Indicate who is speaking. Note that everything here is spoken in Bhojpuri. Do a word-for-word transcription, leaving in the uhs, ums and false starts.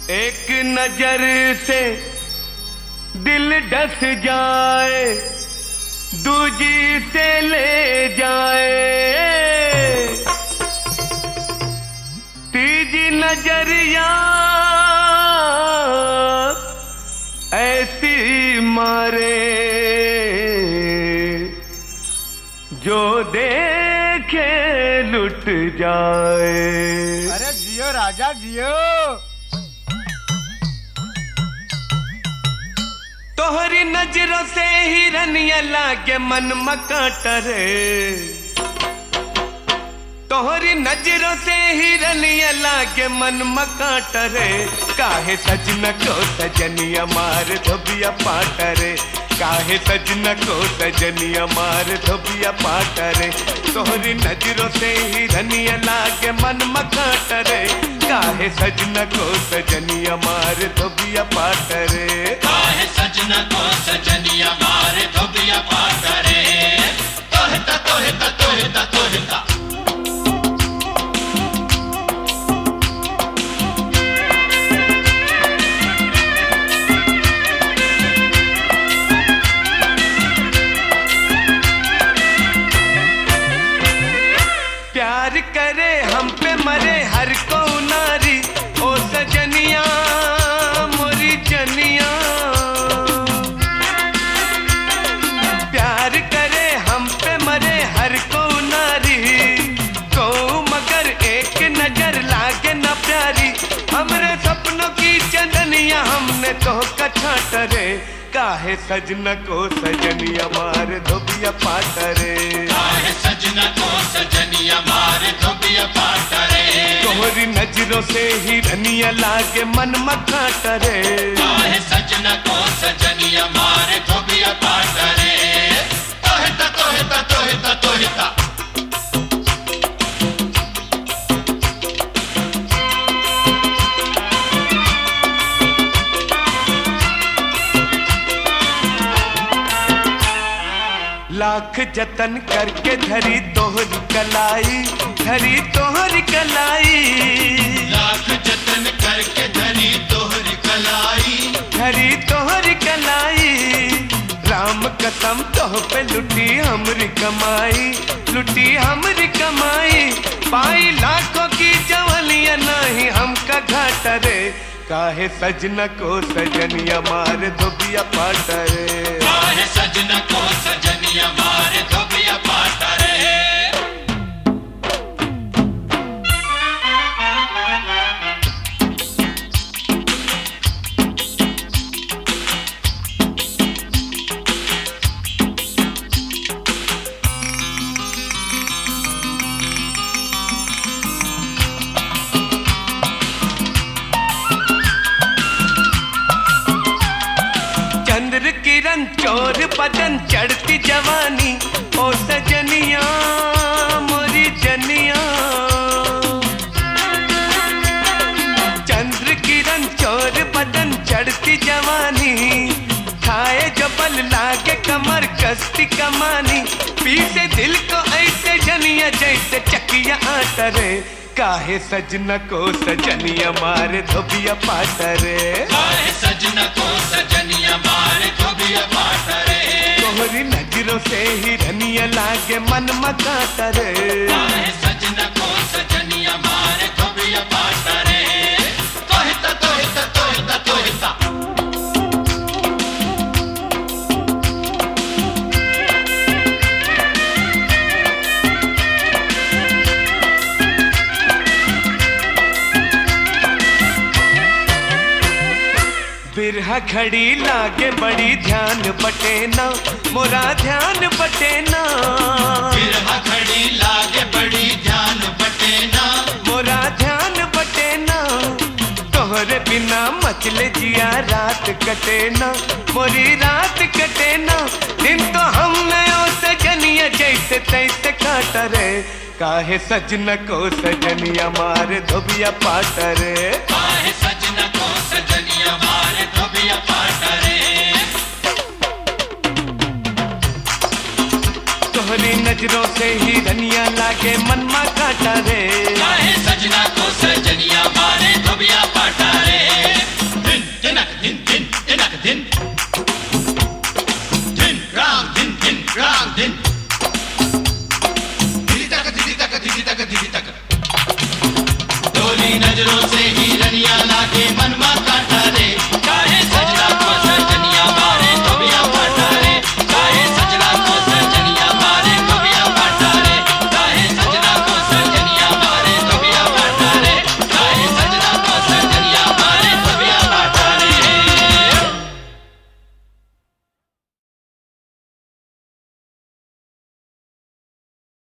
Speaker 1: एक नजर से दिल डस जाए, दूजी से ले जाए, तीजी नजरिया ऐसी मारे जो देखे लुट जाए।
Speaker 2: अरे जियो राजा जियो।
Speaker 1: तोहरी नजरों से ही रनिया लागे मन मकाटरे, तोहरी नजरों से ही रनिया लागे मन मकाटरे। काहे सजना को सजनिया मार धोबिया पाटरे, काहे सजना को सजनिया मार धोबिया पाटरे। तोहरी नजरों से ही रनिया लागे मन मकाटरे, काहे सजना को सजनिया मार धोबिया पाटरे।
Speaker 3: काहे सजना को सजनिया मार धोबिया पाटरे। तोहता तोहता तोहता तोहता
Speaker 1: प्यार करे हम पे मरे हर को नारी, ओ सजनिया मोरी जनिया। प्यार करे हम पे मरे हर को नारी, को मगर एक नजर लागे न प्यारी। हमरे सपनों की चंदनिया हमने तो कछाटरे, काहे सजना को सजनिया मार धोबिया पाटरे।
Speaker 3: काहे सजना को सजनिया मार धोबिया पाटरे।
Speaker 1: तोहरी नजरों से ही रनिया लागे मन मकाटरे।
Speaker 3: काहे सजना को सजनिया मार धोबिया पाटरे। तोहता तोहता तोहता तोहता
Speaker 1: लाख जतन करके धरी तोहरी कलाई, धरी तोहरी कलाई।
Speaker 3: लाख जतन करके धरी तोहरी कलाई,
Speaker 1: धरी तोहरी कलाई। राम कसम तोह पे लुटी हमरी कमाई, लुटी हमरी कमाई। पाई लाखों की जवलिया नहीं हमका घाटरे, काहे सजना को सजनिया मार धोबिया पाटरे।
Speaker 3: काहे सजना को सजनिया मार धोबिया पाटरे।
Speaker 1: चंद्र किरण चोर बदन चढ़ती जवानी, ओ सजनिया मोरी जनिया। चंद्र किरण चोर बदन चढ़ती जवानी, खाए जबल लागे कमर कस्ती कमानी। पीसे दिल को ऐसे जनिया जैसे चकिया आटरे, काहे सजना को सजनिया मार धोबिया पाटरे।
Speaker 3: काहे सजना को सजनिया मार धोबिया पाटरे।
Speaker 1: तोहरी नजरों से ही रनिया लागे मन मकाटरे।
Speaker 3: काहे सजना को सजनिया मार धोबिया पाटरे। तोहता तोहता तोहता तोहता
Speaker 1: बिरहा खड़ी लागे बड़ी ध्यान बटेना, मोरा ध्यान बटेना।
Speaker 3: बिरहा खड़ी लागे बड़ी ध्यान बटेना,
Speaker 1: मोरा ध्यान बटेना। तोहरे बिना मचले जिया रात कटेना, मोरी रात कटेना। दिन तो हमने ओ सजनिया जैसे तैसे काटरे, काहे सजना को सजनिया मार धोबिया पाटरे।
Speaker 3: काहे सजना को सजनिया मार धोबिया पाटरे।
Speaker 1: तोहरी नजरों से ही रनिया लागे मन मा काटा